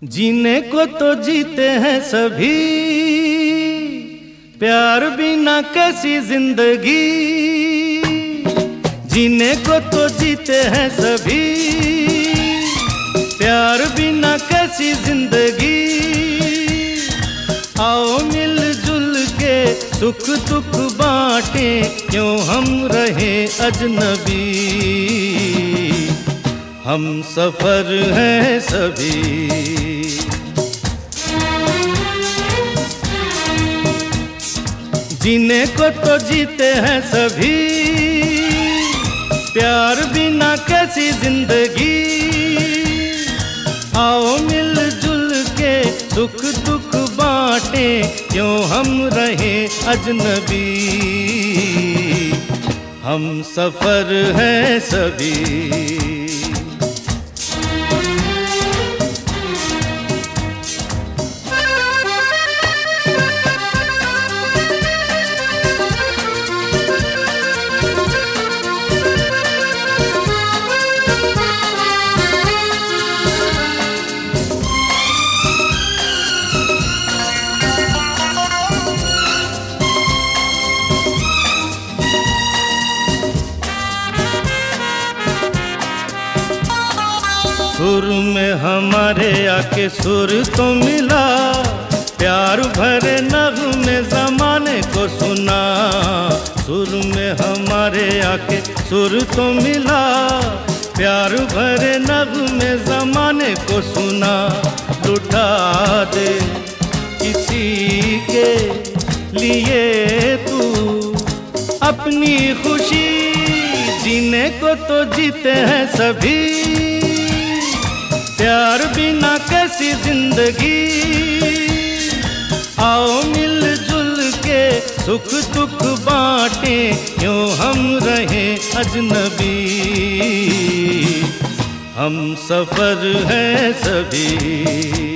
जीने को तो जीते हैं सभी, प्यार बिना कैसी जिंदगी। जीने को तो जीते हैं सभी, प्यार बिना कैसी जिंदगी। आओ मिलजुल के सुख दुख बांटें, क्यों हम रहे अजनबी। हम सफर हैं सभी। जीने को तो जीते हैं सभी, प्यार बिना कैसी जिंदगी। आओ मिलजुल के सुख दुख बांटें, क्यों हम रहे अजनबी। हम सफर हैं सभी। सुर में हमारे आके सुर तो मिला, प्यार भरे नगमे ज़माने को सुना। सुर में हमारे आके सुर तो मिला, प्यार भरे नगमे ज़माने को सुना। लुटा दे किसी के लिए तू अपनी खुशी। जीने को तो जीते हैं सभी, प्यार बिना कैसी जिंदगी। आओ मिलजुल के सुख दुख बांटें, क्यों हम रहे अजनबी। हम सफर हैं सभी।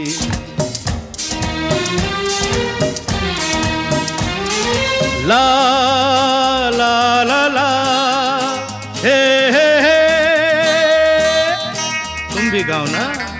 ला ला ला ला हे हे हे, तुम भी गाओ ना।